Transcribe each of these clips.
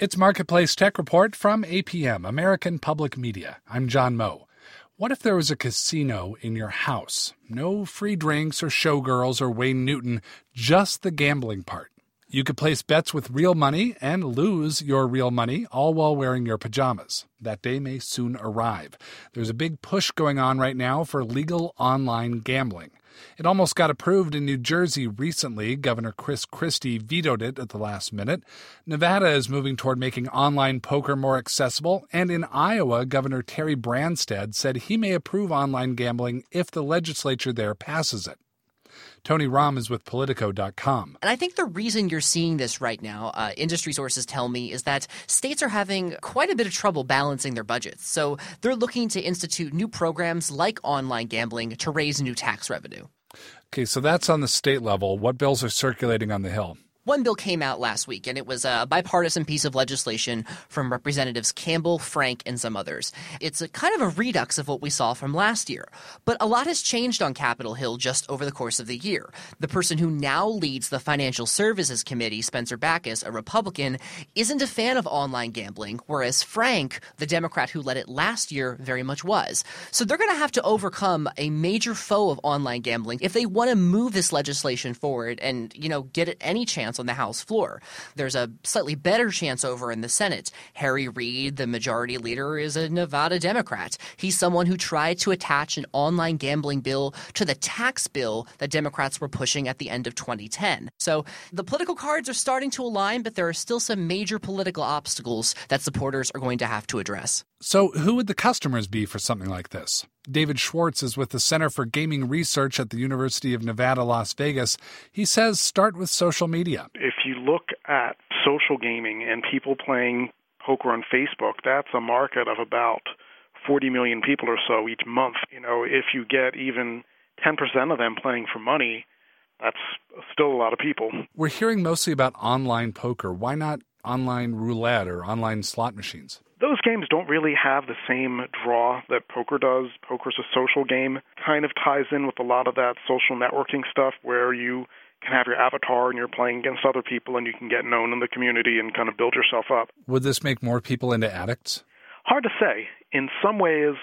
It's Marketplace Tech Report from APM, American Public Media. I'm John Moe. What if there was a casino in your house? No free drinks or showgirls or Wayne Newton, just the gambling part. You could place bets with real money and lose your real money, all while wearing your pajamas. That day may soon arrive. There's a big push going on right now for legal online gambling. It almost got approved in New Jersey recently. Governor Chris Christie vetoed it at the last minute. Nevada is moving toward making online poker more accessible. And in Iowa, Governor Terry Branstad said he may approve online gambling if the legislature there passes it. Tony Rahm is with Politico.com. And I think the reason you're seeing this right now, industry sources tell me, is that states are having quite a bit of trouble balancing their budgets. So they're looking to institute new programs like online gambling to raise new tax revenue. Okay, so that's on the state level. What bills are circulating on the Hill? One bill came out last week, and it was a bipartisan piece of legislation from Representatives Campbell, Frank, and some others. It's a kind of a redux of what we saw from last year. But a lot has changed on Capitol Hill just over the course of the year. The person who now leads the Financial Services Committee, Spencer Bachus, a Republican, isn't a fan of online gambling, whereas Frank, the Democrat who led it last year, very much was. So they're going to have to overcome a major foe of online gambling if they want to move this legislation forward and, get it any chance on the House floor. There's a slightly better chance over in the Senate. Harry Reid, the majority leader, is a Nevada Democrat. He's someone who tried to attach an online gambling bill to the tax bill that Democrats were pushing at the end of 2010. So the political cards are starting to align, but there are still some major political obstacles that supporters are going to have to address. So who would the customers be for something like this? David Schwartz is with the Center for Gaming Research at the University of Nevada, Las Vegas. He says start with social media. If you look at social gaming and people playing poker on Facebook, that's a market of about 40 million people or so each month. If you get even 10% of them playing for money, that's still a lot of people. We're hearing mostly about online poker. Why not online roulette or online slot machines? Those games don't really have the same draw that poker does. Poker's a social game, kind of ties in with a lot of that social networking stuff where you can have your avatar and you're playing against other people and you can get known in the community and kind of build yourself up. Would this make more people into addicts? Hard to say. In some ways,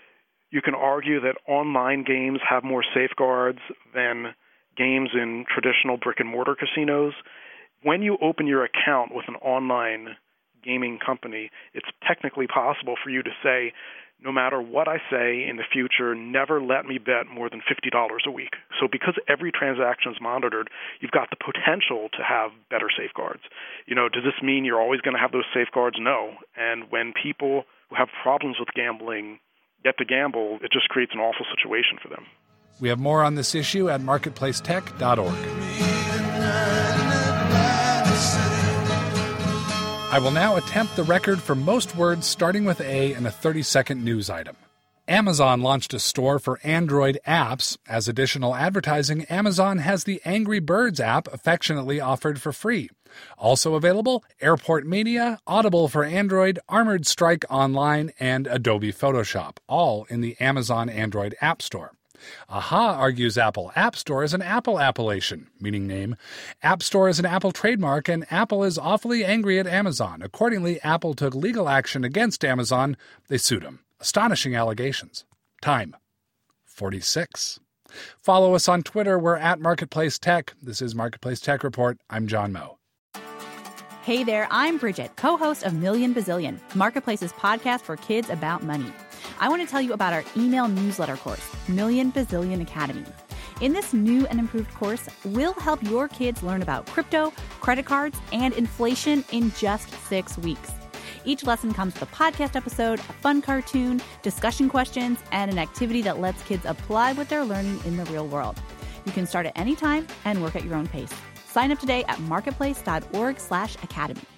you can argue that online games have more safeguards than games in traditional brick-and-mortar casinos. When you open your account with an online gaming company, it's technically possible for you to say, no matter what I say in the future, never let me bet more than $50 a week. So because every transaction is monitored, you've got the potential to have better safeguards. Does this mean you're always going to have those safeguards? No. And when people who have problems with gambling get to gamble, it just creates an awful situation for them. We have more on this issue at marketplacetech.org. I will now attempt the record for most words starting with A in a 30-second news item. Amazon launched a store for Android apps. As additional advertising, Amazon has the Angry Birds app affectionately offered for free. Also available, Airport Mania, Audible for Android, Armored Strike Online, and Adobe Photoshop, all in the Amazon Android App Store. Aha argues Apple App Store is an Apple appellation, meaning name. App Store is an Apple trademark, and Apple is awfully angry at Amazon. Accordingly, Apple took legal action against Amazon. They sued them. Astonishing allegations. Time, 46. Follow us on Twitter. We're at Marketplace Tech. This is Marketplace Tech Report. I'm John Moe. Hey there, I'm Bridget, co-host of Million Bazillion, Marketplace's podcast for kids about money. I want to tell you about our email newsletter course, Million Bazillion Academy. In this new and improved course, we'll help your kids learn about crypto, credit cards, and inflation in just 6 weeks. Each lesson comes with a podcast episode, a fun cartoon, discussion questions, and an activity that lets kids apply what they're learning in the real world. You can start at any time and work at your own pace. Sign up today at marketplace.org/academy.